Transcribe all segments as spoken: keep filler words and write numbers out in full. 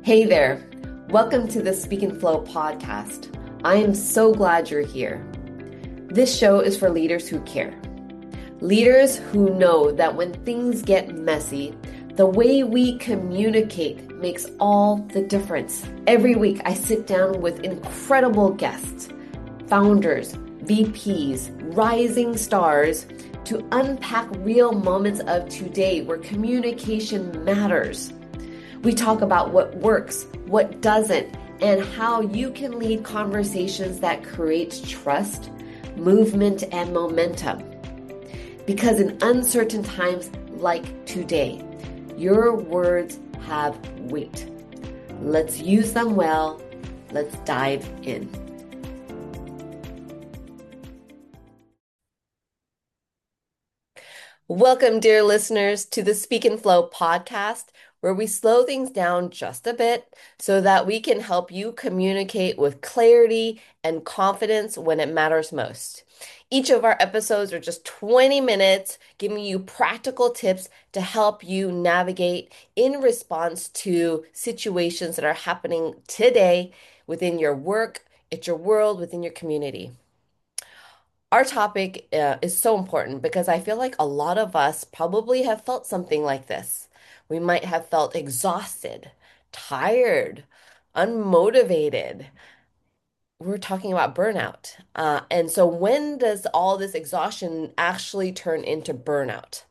Hey there. Welcome to the Speak and Flow podcast. I am so glad you're here. This show is for leaders who care. Leaders who know that when things get messy, the way we communicate makes all the difference. Every week, I sit down with incredible guests, founders, V Ps, rising stars to unpack real moments of today where communication matters. We talk about what works, what doesn't, and how you can lead conversations that create trust, movement, and momentum. Because in uncertain times like today, your words have weight. Let's use them well. Let's dive in. Welcome, dear listeners, to the Speak and Flow podcast, where we slow things down just a bit so that we can help you communicate with clarity and confidence when it matters most. Each of our episodes are just twenty minutes, giving you practical tips to help you navigate in response to situations that are happening today within your work, at your world, within your community. Our topic uh, is so important because I feel like a lot of us probably have felt something like this. We might have felt exhausted, tired, unmotivated. We're talking about burnout. Uh, and so, when does all this exhaustion actually turn into burnout?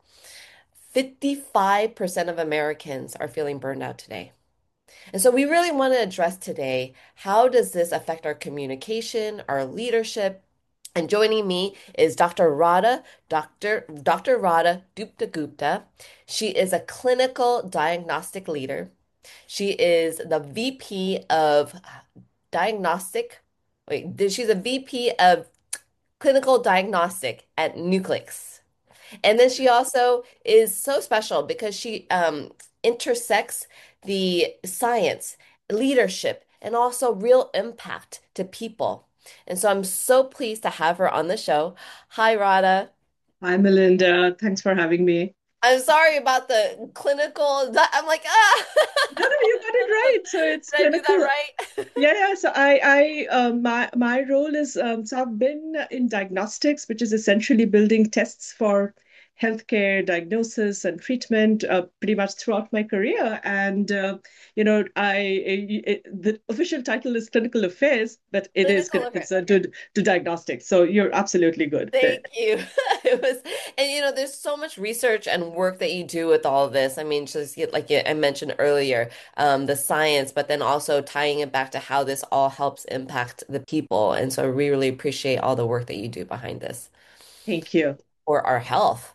fifty-five percent of Americans are feeling burned out today. And so, we really want to address today, how does this affect our communication, our leadership? And joining me is Doctor Radha, Doctor Doctor Radha Gupta Gupta. She is a clinical diagnostic leader. She is the V P of diagnostic. Wait, she's a V P of clinical diagnostic at Nucleus. And then she also is so special because she um, intersects the science, leadership, and also real impact to people. And so I'm so pleased to have her on the show. Hi, Radha. Hi, Melinda. Thanks for having me. I'm sorry about the clinical. I'm like, ah, No, no, you got it right. So it's did I do that clinical. right? Yeah, yeah. So I, I, um, my my role is um, so I've been in diagnostics, which is essentially building tests for healthcare diagnosis and treatment, uh, pretty much throughout my career. And uh, you know, I it, the official title is clinical affairs, but it is Clinical con- affairs. concerned to to diagnostics. So you're absolutely good there. Thank you. It was, and you know, there's so much research and work that you do with all of this. I mean, just get- like I mentioned earlier, um, the science, but then also tying it back to how this all helps impact the people. And so we really appreciate all the work that you do behind this Thank you. for our health.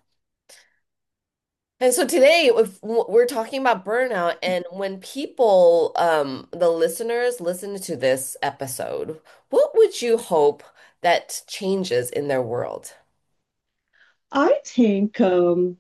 And so today, if we're talking about burnout, and when people, um, the listeners listen to this episode, what would you hope that changes in their world? I think um,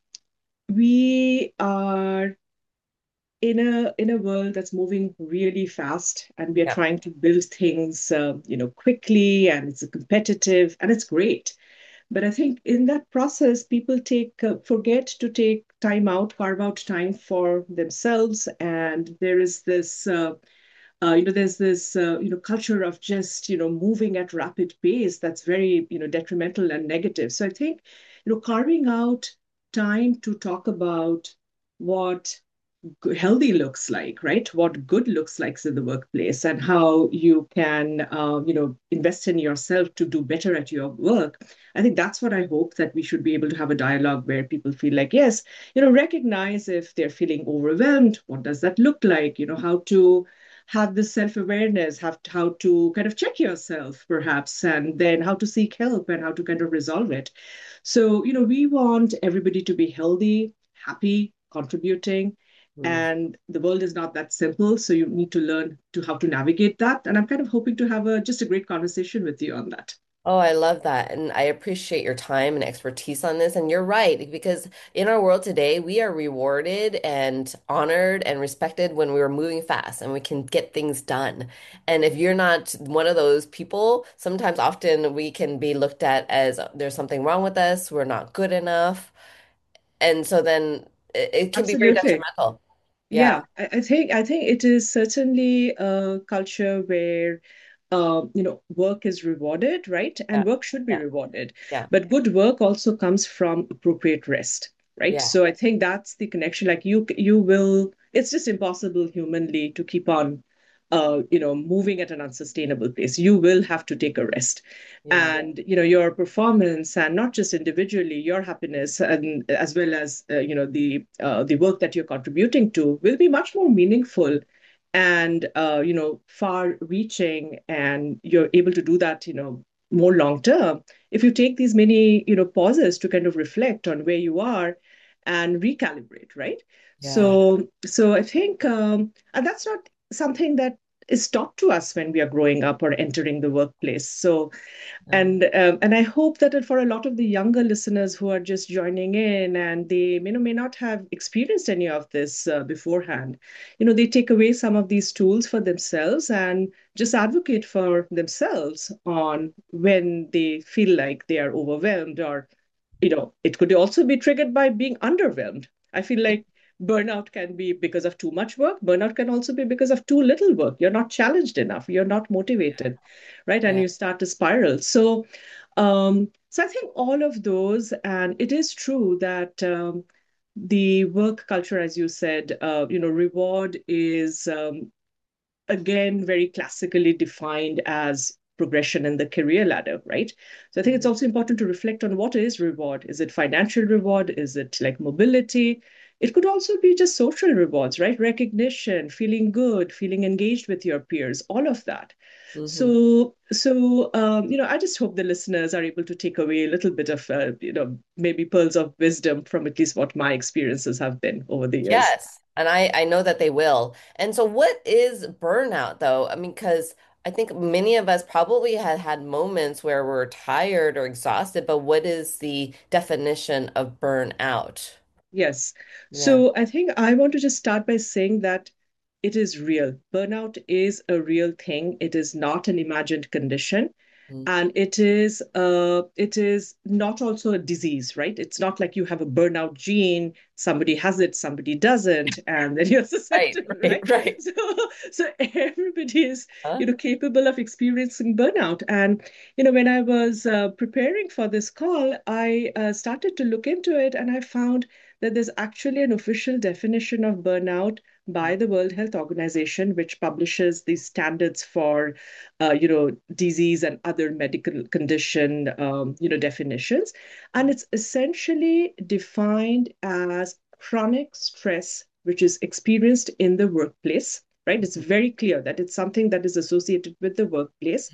we are in a in a world that's moving really fast, and we are Yeah. trying to build things, uh, you know, quickly, and it's competitive, and it's great. But I think in that process, people take uh, forget to take time out, carve out time for themselves, and there is this. Uh, uh, you know, there's this, uh, you know, culture of just, you know, moving at rapid pace that's very, you know, detrimental and negative. So I think, you know, carving out time to talk about what healthy looks like, right? What good looks like in the workplace, and how you can, uh, you know, invest in yourself to do better at your work. I think that's what I hope, that we should be able to have a dialogue where people feel like, yes, you know, recognize if they're feeling overwhelmed. What does that look like? You know, how to have this self-awareness, have to, how to kind of check yourself, perhaps, and then how to seek help and how to kind of resolve it. So, you know, we want everybody to be healthy, happy, contributing, Mm. and the world is not that simple, so you need to learn to how to navigate that. And I'm kind of hoping to have a just a great conversation with you on that. Oh, I love that. And I appreciate your time and expertise on this. And you're right, because in our world today, we are rewarded and honored and respected when we're moving fast and we can get things done. And if you're not one of those people, sometimes often we can be looked at as there's something wrong with us, we're not good enough. And so then it, it can be very Absolutely. detrimental. Yeah. Yeah, I, I think I think it is certainly a culture where um, you know, work is rewarded, right? Yeah. And work should be Yeah. rewarded. Yeah. But good work also comes from appropriate rest, right? Yeah. So I think that's the connection. Like you you will, it's just impossible humanly to keep on uh, you know, moving at an unsustainable pace. You will have to take a rest. Yeah. And you know, your performance, and not just individually, your happiness, and as well as uh, you know, the uh, the work that you're contributing to will be much more meaningful and uh, you know, far reaching, and you're able to do that, you know, more long term if you take these many, you know, pauses to kind of reflect on where you are and recalibrate, right? Yeah. So so I think um, and that's not something that is taught to us when we are growing up or entering the workplace. So Um, and um, and I hope that for a lot of the younger listeners who are just joining in, and they may or may not have experienced any of this uh, beforehand, you know, they take away some of these tools for themselves and just advocate for themselves on when they feel like they are overwhelmed, or you know, it could also be triggered by being underwhelmed. I feel like burnout can be because of too much work. Burnout can also be because of too little work. You're not challenged enough. You're not motivated, right? And yeah. you start to spiral. So, um, so I think all of those, and it is true that um, the work culture, as you said, uh, you know, reward is um, again very classically defined as progression in the career ladder, right? So I think it's Mhm. also important to reflect on what is reward. Is it financial reward? Is it like mobility? It could also be just social rewards, right? Recognition, feeling good, feeling engaged with your peers, all of that. Mhm. So, so um, you know, I just hope the listeners are able to take away a little bit of, uh, you know, maybe pearls of wisdom from at least what my experiences have been over the years. Yes. And I I know that they will. And so what is burnout though? I mean, because I think many of us probably had had moments where we're tired or exhausted, but what is the definition of burnout? Yes. Yeah. So I think I want to just start by saying that it is real. Burnout is a real thing. It is not an imagined condition. Mm. And it is uh it is not also a disease, right? It's not like you have a burnout gene, somebody has it, somebody doesn't, and then you're Right, susceptible, right, right? right. So so everybody is, you Huh? know, capable of experiencing burnout. And you know, when I was uh, preparing for this call, I uh, started to look into it, and I found that there's actually an official definition of burnout by the World Health Organization, which publishes these standards for, uh, you know, disease and other medical condition, um, you know, definitions. And it's essentially defined as chronic stress, which is experienced in the workplace, right? It's very clear that it's something that is associated with the workplace.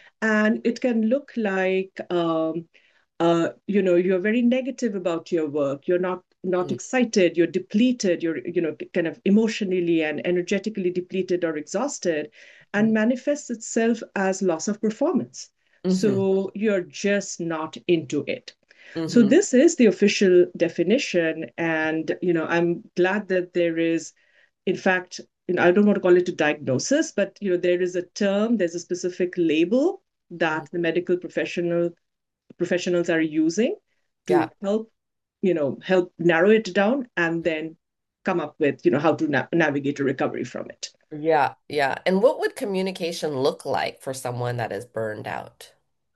And it can look like, um, uh, you know, you're very negative about your work. You're not not Mm. excited. You're depleted. You're, you know, kind of emotionally and energetically depleted or exhausted, and manifests itself as loss of performance. Mm-hmm. So you're just not into it. So Mm-hmm. this is the official definition, and you know, I'm glad that there is, in fact, you know, I don't want to call it a diagnosis, but you know, there is a term, there's a specific label Mm-hmm. that the medical professional professionals are using Yeah. to help, you know, help narrow it down and then come up with, you know, how to na- navigate a recovery from it. Yeah. Yeah. And what would communication look like for someone that is burned out?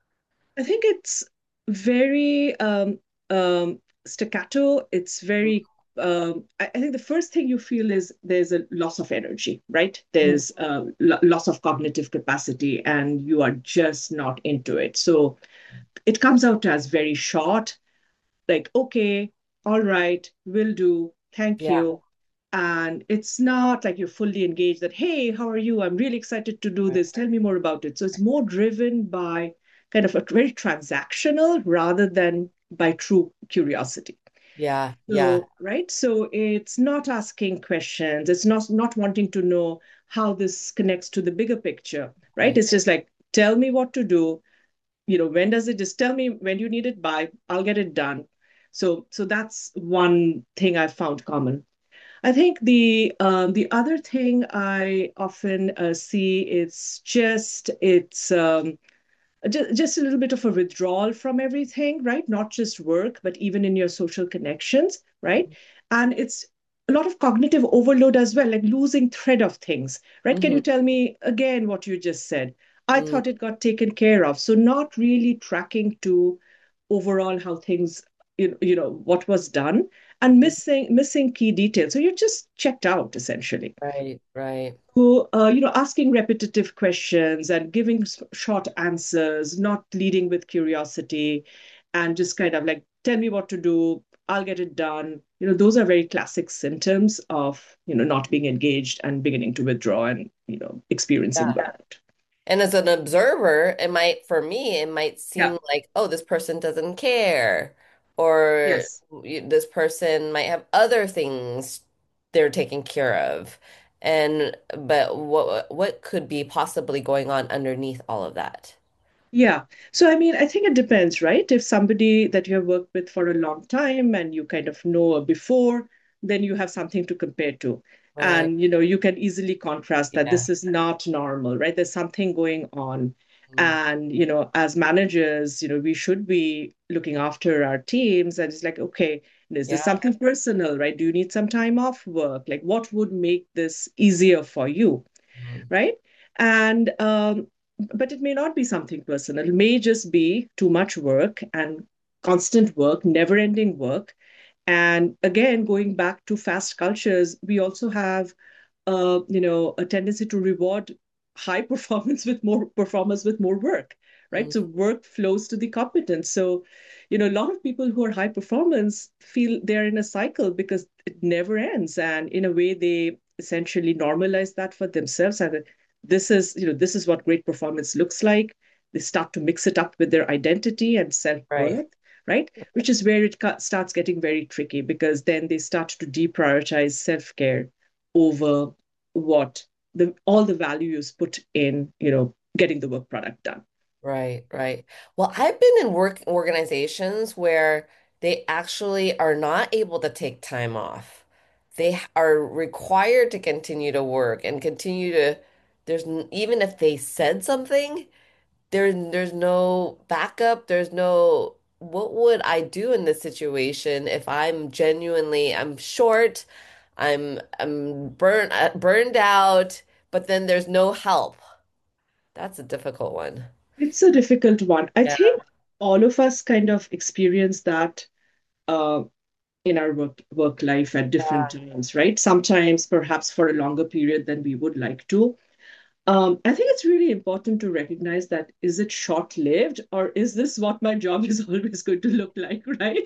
I think it's very um, um, staccato. It's very, um, I, I think the first thing you feel is there's a loss of energy, right? Mm-hmm. There's a lo- loss of cognitive capacity, and you are just not into it. So it comes out as very short, like, okay, all right, will do, thank Yeah. you. And it's not like you're fully engaged that, hey, how are you? I'm really excited to do Right. this. Tell me more about it. So it's more driven by kind of a very transactional rather than by true curiosity. Yeah. Yeah. So, right. So it's not asking questions. It's not not wanting to know how this connects to the bigger picture, right? Right. It's just like, tell me what to do, you know, when does it, just tell me when you need it by, I'll get it done. So so that's one thing I've found common. I think the um, the other thing I often uh, see, it's just it's um, just, just a little bit of a withdrawal from everything, right? Not just work, but even in your social connections, right? And it's a lot of cognitive overload as well, like losing thread of things, right? Can Hmm. you tell me again what you just said? I Mm, thought it got taken care of. So not really tracking to overall how things, you, you know, what was done and mm. missing missing key details. So you're just checked out essentially. Right, right. So, uh, you know, asking repetitive questions and giving s- short answers, not leading with curiosity, and just kind of like, tell me what to do, I'll get it done. You know, those are very classic symptoms of, you know, not being engaged and beginning to withdraw and, you know, experiencing Yeah. burnout. And as an observer, it might, for me, it might Yeah. seem like, oh, this person doesn't care, or Yes. you- this person might have other things they're taking care of. And but what what could be possibly going on underneath all of that? Yeah. So, I mean, I think it depends, right? If somebody that you have worked with for a long time and you kind of know before, then you have something to compare to. Right. And, you know, you can easily contrast that Yeah. this is not normal, right? There's something going on. Mm. And, you know, as managers, you know, we should be looking after our teams. And it's like, okay, is this Yeah. something personal, right? Do you need some time off work? Like, what would make this easier for you? Mm. Right? And um, but it may not be something personal. It may just be too much work and constant work, never-ending work. And again, going back to fast cultures, we also have uh, you know, a tendency to reward high performance with more performers with more work, right? Mm. So work flows to the competence. So, you know, a lot of people who are high performance feel they're in a cycle because it never ends. And in a way, they essentially normalize that for themselves. And this is, you know, this is what great performance looks like. They start to mix it up with their identity and Right. self-worth, right? Which is where it starts getting very tricky because then they start to deprioritize self-care over what the all the value is put in, you know, getting the work product done. Right, right. Well, I've been in work organizations where they actually are not able to take time off. They h- are required to continue to work and continue to, there's n- even if they said something, there there's no backup, there's no what would I do in this situation if I'm genuinely I'm short, I'm I'm burnt uh, burned out, but then there's no help. That's a difficult one. It's a difficult one. I Yeah. think all of us kind of experience that uh, in our work work life at different times, right? Sometimes perhaps for a longer period than we would like to. Um, I think it's really important to recognize that is it short-lived or is this what my job is always going to look like, right?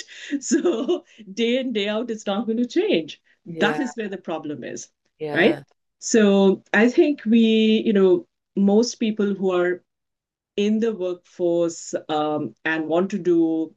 So day in, day out, it's not going to change. That Yeah. is where the problem is, right? Yeah. So I think we, you know, most people who are in the workforce um, and want to do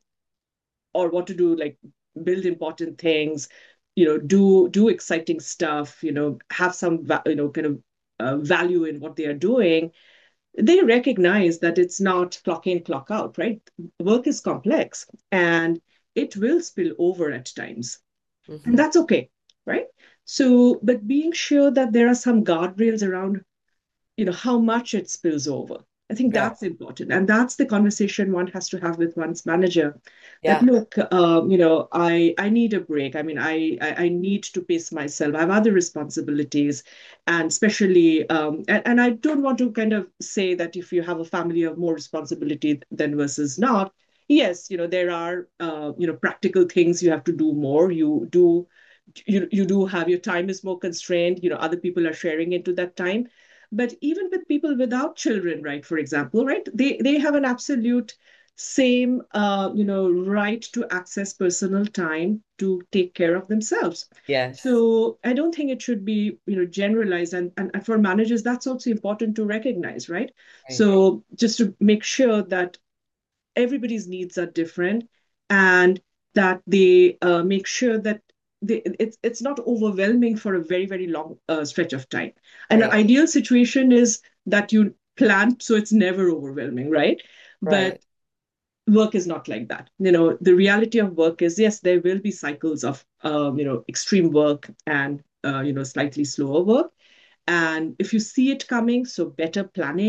or want to do like build important things, you know, do do exciting stuff, you know, have some va- you know kind of uh, value in what they are doing, they recognize that it's not clock in, clock out, right? Work is complex and it will spill over at times. And Hmm. that's okay, right? So, but being sure that there are some guardrails around, you know, how much it spills over. I think Yeah. that's important. And that's the conversation one has to have with one's manager that, Yeah. look, um, you know, I, I need a break. I mean, I, I, I need to pace myself. I have other responsibilities. And especially, um, and, and I don't want to kind of say that if you have a family of more responsibility than versus not, yes, you know, there are, uh, you know, practical things you have to do more. You do, you, you do have your time is more constrained. You know, other people are sharing into that time, but even with people without children, right, for example, right, they they have an absolute same uh, you know right to access personal time to take care of themselves. Yes. So I don't think it should be, you know, generalized, and, and and for managers that's also important to recognize, right? Right. So just to make sure that everybody's needs are different and that they uh, make sure that they, it's it's not overwhelming for a very very long uh, stretch of time. An Right. ideal situation is that you plan so it's never overwhelming, right? Right. But work is not like that. You know, the reality of work is yes, there will be cycles of um, you know extreme work and uh, you know slightly slower work, and if you see it coming, so better planning,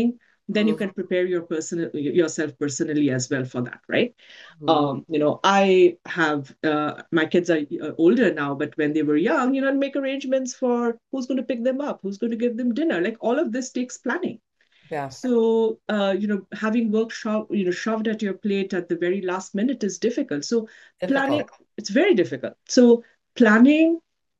then you Mhm. can prepare your personal yourself personally as well for that, right? Mhm. Um, you know, I have uh, my kids are uh, older now, but when they were young, you know, make arrangements for who's going to pick them up, who's going to give them dinner. Like all of this takes planning. Yeah, So, uh, you know, having work sho- you know, shoved at your plate at the very last minute is difficult. So, planning, difficult. it's very difficult. So, planning,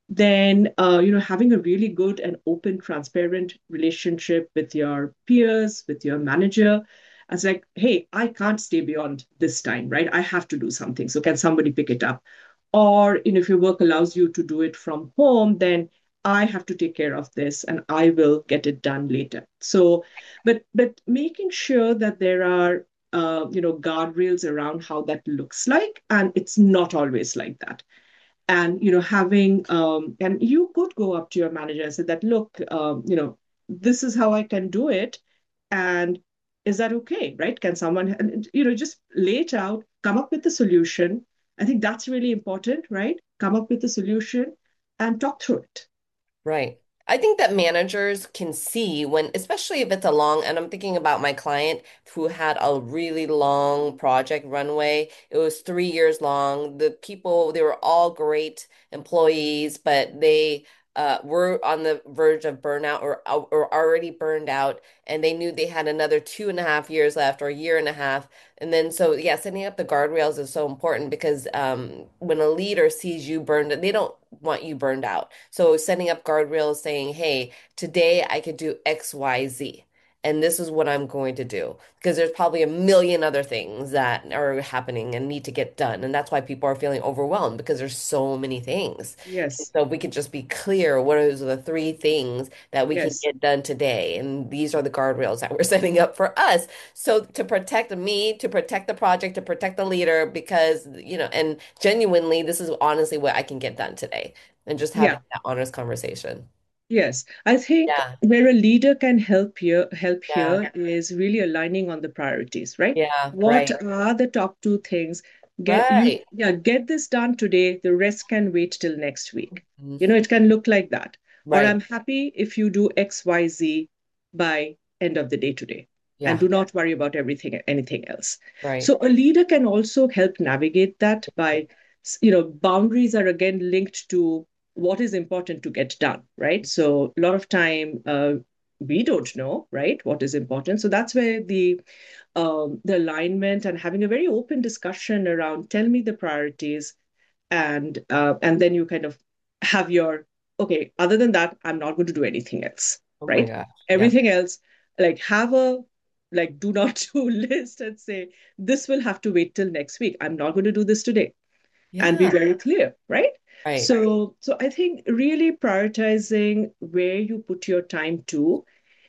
then, uh, you know, having a really good and open, transparent relationship with your peers, with your manager. As like, hey, I can't stay beyond this time, right? I have to do something. So, can somebody pick it up? Or, you know, if your work allows you to do it from home, then I have to take care of this and I will get it done later. So, but but making sure that there are uh, you know guardrails around how that looks like, and it's not always like that. And you know having um, and you could go up to your manager and say that, look, um, you know this is how I can do it, and is that okay, right? Can someone, and, you know just lay it out, come up with the solution. I think that's really important, right? Come up with the solution and talk through it. Right. I think that managers can see when, especially if it's a long, and I'm thinking about my client who had a really long project runway. It was three years long. The people, they were all great employees, but they uh, were on the verge of burnout or, or already burned out, and they knew they had another two and a half years left or a year and a half. And then, so yeah, setting up the guardrails is so important because um, when a leader sees you burned, they don't want you burned out. So setting up guardrails saying, hey, today I could do X, Y, Z. And this is what I'm going to do. Because there's probably a million other things that are happening and need to get done. And that's why people are feeling overwhelmed because there's so many things. And Yes, so if we could just be clear, what are the three things that we can yes, get done today? And these are the guardrails that we're setting up for us. So to protect me, to protect the project, to protect the leader, because, you know, and genuinely, this is honestly what I can get done today and just yeah. having that honest conversation. Yes, I think Yeah, where a leader can help here help yeah, here is really aligning on the priorities, right? yeah, What right, are the top two things? Get you right. Yeah, get this done today. The rest can wait till next week. Mhm. You know, it can look like that. Or Right, I'm happy if you do X, Y, Z by end of the day today. And yeah, do not worry about everything anything else. right. So a leader can also help navigate that by, you know, boundaries are again linked to what is important to get done, right? So a lot of time uh, we don't know, right, what is important. So that's where the um, the alignment and having a very open discussion around tell me the priorities, and uh, and then you kind of have your okay. Other than that, I'm not going to do anything else, Oh my right? gosh. Yeah. Everything else, like have a like do not do list and say this will have to wait till next week. I'm not going to do this today, and be Yeah. very clear, right? Right. So, so I think really prioritizing where you put your time to,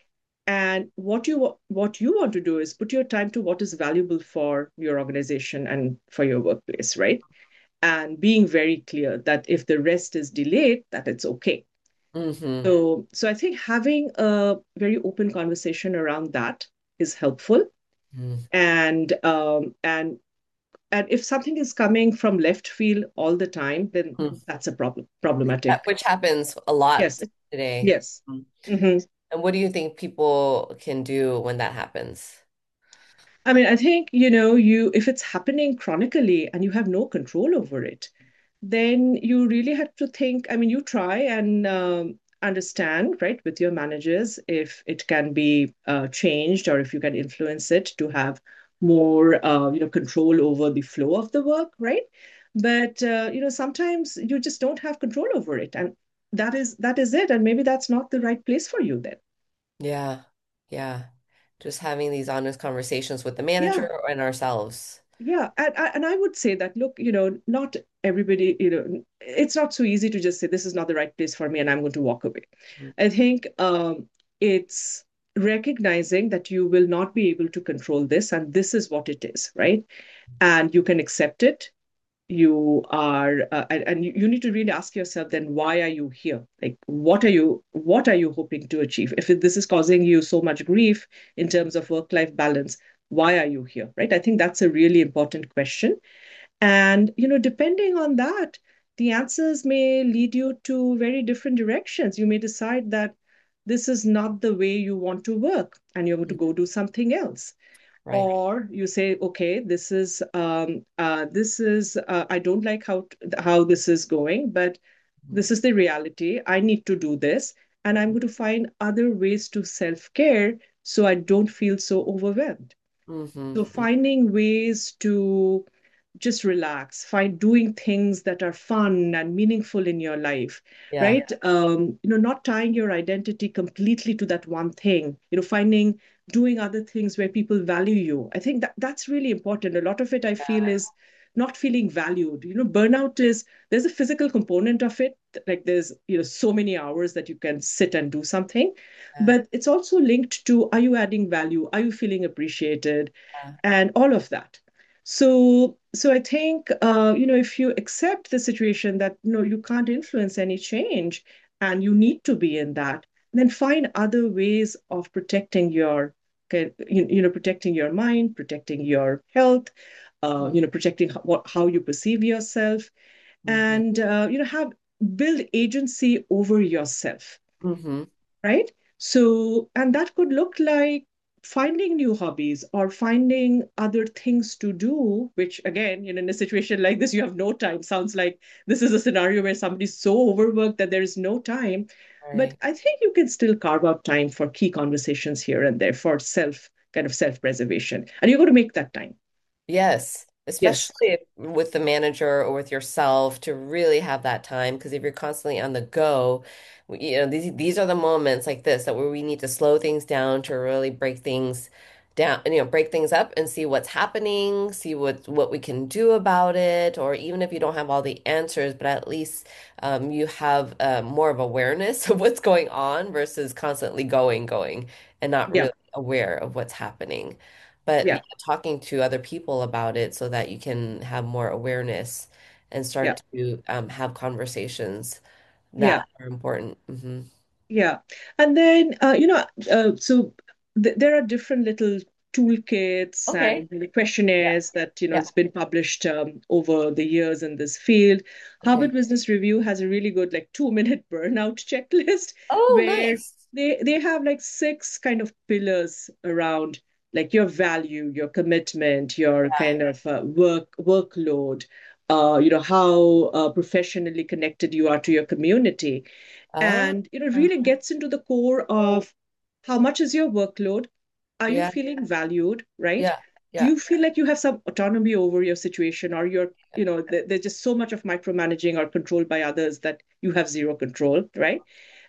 and what you what you want to do is put your time to what is valuable for your organization and for your workplace, right? And being very clear that if the rest is delayed, that it's okay. Mm-hmm. So, so I think having a very open conversation around that is helpful. Mm-hmm. And um, and and if something is coming from left field all the time, then that's a problem, That- problematic. Which happens a lot Yes, today. yes. Mm. Hmm. And what do you think people can do when that happens? I mean, I think, you know, you if it's happening chronically and you have no control over it, then you really have to think. I mean, you try and um, understand, right, with your managers if it can be uh, changed or if you can influence it to have more, uh, you know, control over the flow of the work, right? But uh, you know, sometimes you just don't have control over it, and that is that is it. And maybe that's not the right place for you then. Yeah. Yeah. Just having these honest conversations with the Yeah. manager and ourselves. Yeah, and, and I would say that, look, you know, not everybody, you know, it's not so easy to just say this is not the right place for me and I'm going to walk away. Mm. I think um, it's recognizing that you will not be able to control this and this is what it is, right? And you can accept it. You are, uh, and, and you, you need to really ask yourself then, why are you here? Like, what are you, what are you hoping to achieve? If it, this is causing you so much grief in terms of work-life balance, why are you here, right? I think that's a really important question. And, you know, depending on that, the answers may lead you to very different directions. You may decide that, this is not the way you want to work and you're going to go do something else. Right. Or you say, okay, this is um, uh, this is uh, I don't like how how this is going, but this is the reality. I need to do this, and I'm going to find other ways to self-care so I don't feel so overwhelmed. Mm-hmm. So finding ways to just relax, find doing things that are fun and meaningful in your life, Yeah. right? Um, you know, not tying your identity completely to that one thing, you know, finding doing other things where people value you. I think that that's really important. A lot of it I feel is not feeling valued. You know, burnout is there's a physical component of it. Like there's, you know, so many hours that you can sit and do something, Yeah. but it's also linked to are you adding value? Are you feeling appreciated? Yeah. And all of that. So, so I think uh, you know if you accept the situation that you know you can't influence any change and you need to be in that, then find other ways of protecting your you you know protecting your mind, protecting your health, uh, you know protecting how, what, how you perceive yourself, Mm-hmm. and uh, you know have build agency over yourself, Mm-hmm. right? So, and that could look like finding new hobbies or finding other things to do, which again, you know, in a situation like this, you have no time. Sounds like this is a scenario where somebody's so overworked that there is no time. But Right. I think you can still carve out time for key conversations here and there for self kind of self-preservation. And you're going to make that time. Yes, Yes. especially with the manager or with yourself to really have that time. Because if you're constantly on the go, w- you know, these these are the moments like this that where we need to slow things down to really break things down, you know, break things up and see what's happening, see what what we can do about it, or even if you don't have all the answers, but at least um, you have uh, more of awareness of what's going on versus constantly going, going, and not Yeah. really aware of what's happening. But yeah, Yeah. talking to other people about it so that you can have more awareness and Yeah. start to um, have conversations that Yeah. are important. Hmm. Yeah. And then, uh, you know, uh, so th there are different little toolkits Okay. and really Yeah. questionnaires that, you know, Yeah. has been published um, over the years in this field. Okay. Harvard Business Review has a really good, like, two-minute burnout checklist Oh, where nice. they they have like six kind of pillars around like your value, your commitment, your Yeah. kind of uh, work workload, uh, you know, how uh, professionally connected you are to your community, Oh, and you know really gets into the core of how much is your workload, are you yeah. feeling valued, right? Yeah. Do Yeah. you feel like you have some autonomy over your situation, or you're you know th- there's just so much of micromanaging or control by others that you have zero control, right?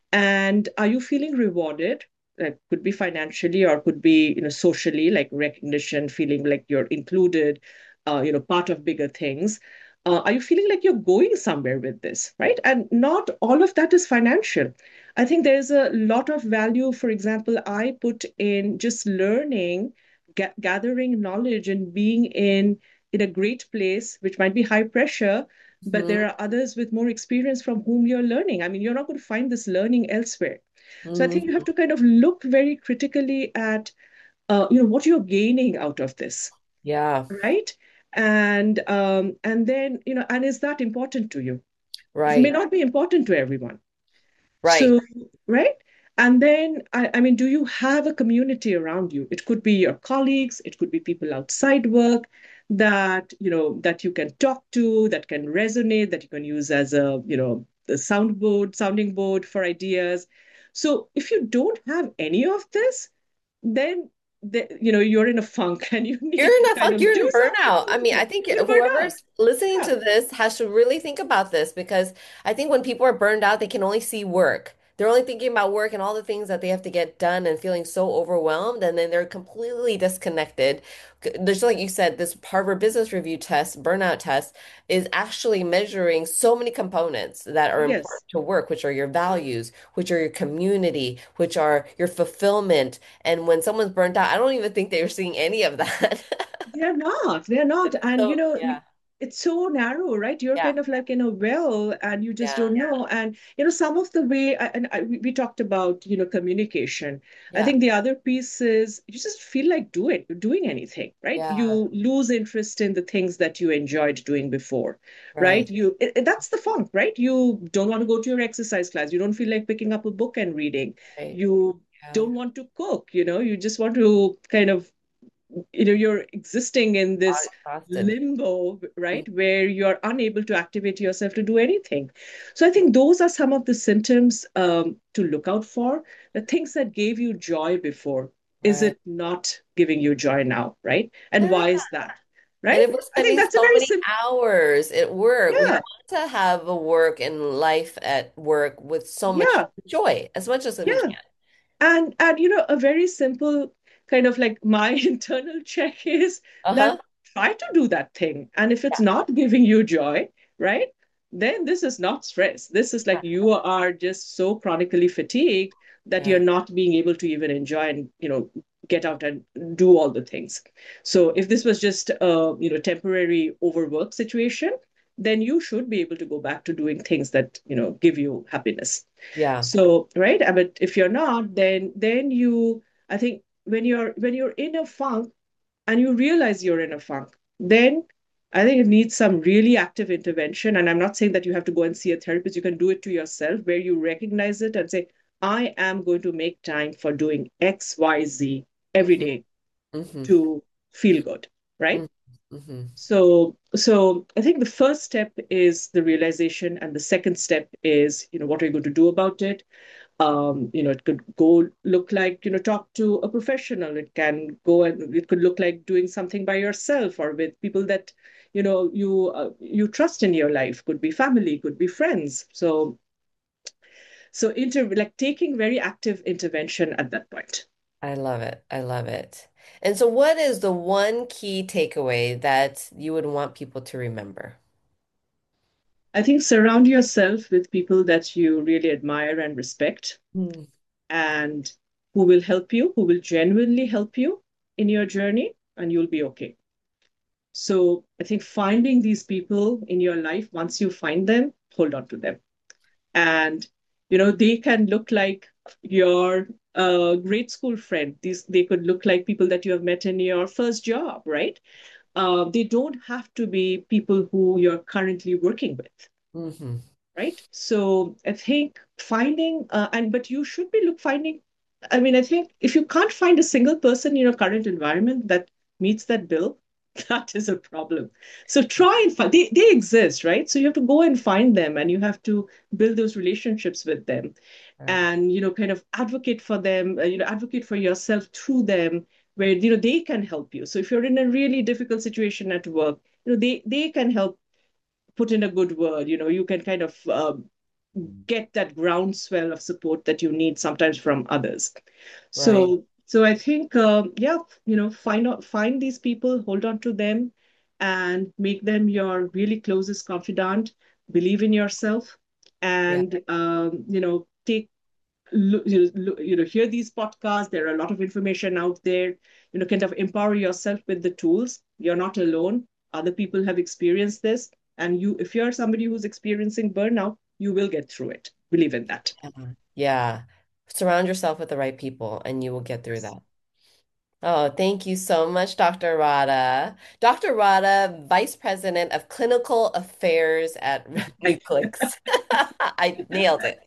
And are you feeling rewarded? That could be financially or could be you know socially, like recognition, feeling like you're included, uh, you know part of bigger things. Uh, are you feeling like you're going somewhere with this, right? And not all of that is financial. I think there's a lot of value, for example, I put in just learning, ga- gathering knowledge and being in in a great place, which might be high pressure, but Hmm. there are others with more experience from whom you're learning. I mean, you're not going to find this learning elsewhere. So I think you Hmm. have to kind of look very critically at, uh, you know, what you're gaining out of this, Yeah. right? And um, and then, you know, and is that important to you? It may Right. not be important to everyone. Right. So, right? And then, I, I mean, do you have a community around you? It could be your colleagues, it could be people outside work that, you know, that you can talk to, that can resonate, that you can use as a, you know, the soundboard, sounding board for ideas. So if you don't have any of this, then, the, you know, you're in a funk and you You're need to in a kind funk, of you're in do a something burnout. I about mean, I it. think You're in a burnout. whoever's listening Yeah. to this has to really think about this because I think when people are burned out, they can only see work. They're only thinking about work and all the things that they have to get done and feeling so overwhelmed, and then they're completely disconnected. There's like you said, this Harvard Business Review test, burnout test, is actually measuring so many components that are important Yes. to work, which are your values, which are your community, which are your fulfillment. And when someone's burnt out, I don't even think they're seeing any of that. They're not. They're not. And you So, know, you, yeah. it's so narrow, right? You're Yeah. kind of like in a well and you just Yeah. don't know. And, you know, some of the way, and I, we we talked about, you know, communication. I Yeah. think the other piece is you just feel like do it, doing anything, right? Yeah. You lose interest in the things that you enjoyed doing before, right? Right. You, it, it- that's the funk, right? You don't want to go to your exercise class. You don't feel like picking up a book and reading. Right. You Yeah. don't want to cook, you know, you just want to kind of you know you're existing in Body this exhausted. limbo, Mm. right, where you're unable to activate yourself to do anything. So I think those are some of the symptoms um, to look out for. The things that gave you joy before, is Right. it not giving you joy now, right? And Yeah. why is that, And right? if we're I think spending that's a so very many simple. hours at work, we Yeah, want to have a work and life at work with so much yeah, joy, as much as we yeah. can. And and you know, a very simple kind of like my internal check is Uh-huh. that try to do that thing. And if it's Yeah. not giving you joy, right? Then this is not stress. This is like you are just so chronically fatigued that Yeah. you're not being able to even enjoy and, you know, get out and do all the things. So if this was just a, you know, temporary overwork situation, then you should be able to go back to doing things that, you know, give you happiness. Yeah. So, right, uh, but if you're not, then then you, I think when you're when you're in a funk and you realize you're in a funk, then I think it needs some really active intervention. And I'm not saying that you have to go and see a therapist. You can do it to yourself, where you recognize it and say, I am going to make time for doing X, Y, Z every Mm-hmm. day Mm-hmm. to feel good, right? Mm-hmm. So, so I think the first step is the realization, and the second step is, you know, what are you going to do about it? Um, you know, it could go look like, you know, talk to a professional. It can go and it could look like doing something by yourself or with people that, you know, you uh, you trust in your life. Could be family, could be friends. So, so inter like taking very active intervention at that point. I love it. I love it. And so, what is the one key takeaway that you would want people to remember? I think surround yourself with people that you really admire and respect, Mm. and who will help you, who will genuinely help you in your journey, and you'll be okay. So I think finding these people in your life, once you find them, hold on to them. And, you know, they can look like your uh, grade school friend. These They could look like people that you have met in your first job, right? Uh, they don't have to be people who you're currently working with, Hmm. right? So I think finding uh, and but you should be look finding. I mean, I think if you can't find a single person in your current environment that meets that bill, that is a problem. So try and find. They they exist, right? So you have to go and find them, and you have to build those relationships with them, Right. and you know, kind of advocate for them. Uh, you know, advocate for yourself through them, where you know they can help you. So if you're in a really difficult situation at work, you know they they can help put in a good word. You know, you can kind of um, get that groundswell of support that you need sometimes from others. Right. So, so I think, um, yeah, you know, find out, find these people, hold on to them, and make them your really closest confidant. Believe in yourself, Yeah. and um, you know, take look, you know, you know, hear these podcasts. There are a lot of information out there. You know, kind of empower yourself with the tools. You're not alone. Other people have experienced this, and you, if you're somebody who's experiencing burnout, you will get through it. Believe in that. Yeah. Yeah. Surround yourself with the right people and you will get through Yes. that. Oh, thank you so much, doctor Rada. doctor Rada, Vice President of Clinical Affairs at Thank Nuclix. I nailed it.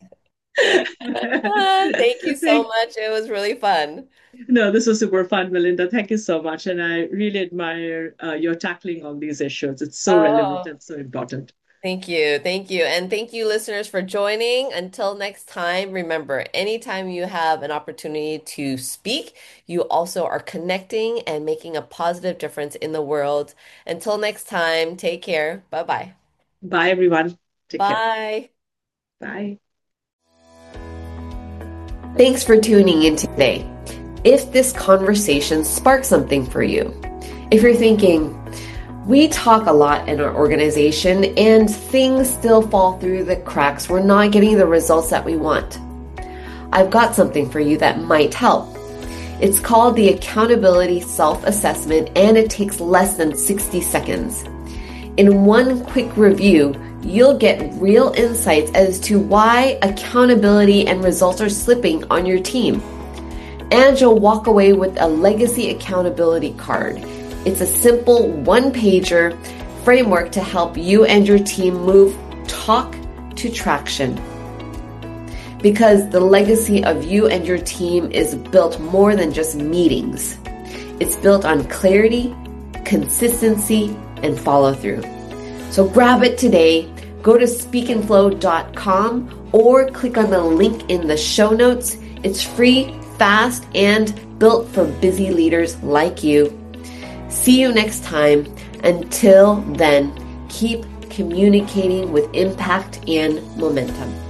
Ah, thank you you. so Thank, much. It was really fun. no, this was super fun, Melinda. Thank you so much. And I really admire uh, your tackling all these issues. It's so relevant Oh, and so important. thank you. Thank you. And thank you, listeners, for joining. Until next time, remember, anytime you have an opportunity to speak, you also are connecting and making a positive difference in the world. Until next time, take care. Bye-bye. Bye, everyone. Take care. Bye. Bye. Thanks for tuning in today. If this conversation sparked something for you, if you're thinking, we talk a lot in our organization and things still fall through the cracks, we're not getting the results that we want, I've got something for you that might help. It's called the Accountability Self-Assessment, and it takes less than sixty seconds. In one quick review, you'll get real insights as to why accountability and results are slipping on your team. And you'll walk away with a legacy accountability card. It's a simple one-pager framework to help you and your team move talk to traction. Because the legacy of you and your team is built more than just meetings. It's built on clarity, consistency, and follow through. So grab it today. Go to speak and flow dot com or click on the link in the show notes. It's free, fast, and built for busy leaders like you. See you next time. Until then, keep communicating with impact and momentum.